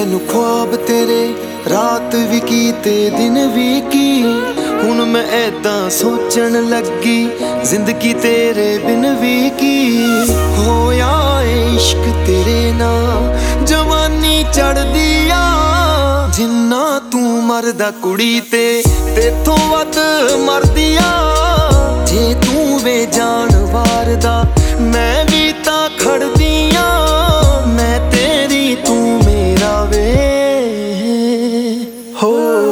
मैनू ख्वाब तेरे रात भी की ते दिन भी की। हुण मैं ऐदां सोचण लगी जिंदगी तेरे बिन भी की। होया इश्क तेरे नाल जवानी चढ़दी आ। जिन्ना तू मरदा कुड़ी ते तेथों वध मरदी आ। जे तू वे जान वारदा मैं भी तां खड़दी आ। मैं तेरी तू मेरा वे हो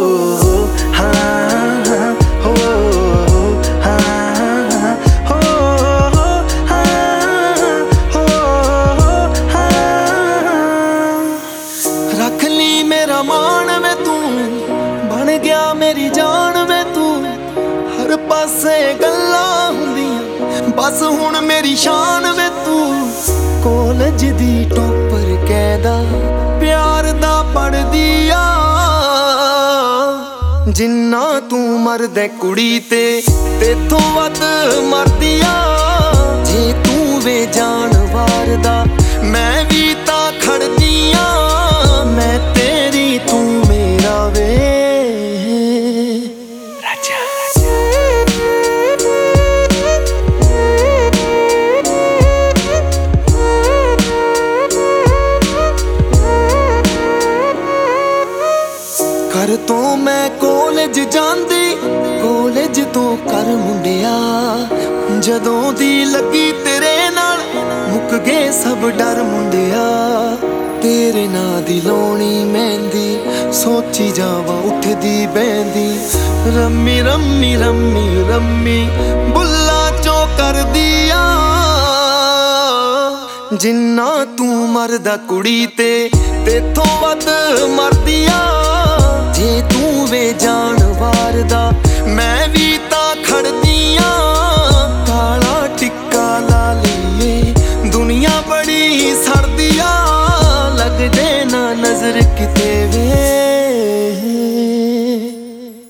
हाँ हो हाँ हो रख ली मेरा मान में तू बन गया मेरी जान में तू। हर पासे गल्लां हुंदियां बस हुण मेरी शान में तू। कॉलेज दी टॉपर कहदा प्यार दा पढ़दी आ। जिन्ना तू मरदे कुड़ी ते तेथों वध मरदी आ। जे तू वे जान वारदा मैं भी तां खड़दी आ। मैं तेरी तू मेरा वे राजा। घर तो मैं कॉलेज जांदी कॉलेज तो कर मुंडिया। जदों दी लगी तेरे नाल मुक गए सब डर मुंडिया। तेरे नां दी लाउणी मेहंदी सोची जावां उठदी बहंदी। रम्मी रम्मी रम्मी रम्मी बुल्ला चो कर दिया। जिन्ना तू मरदा कुड़ी ते तेथों वध मरदी आ। जे तू वे जा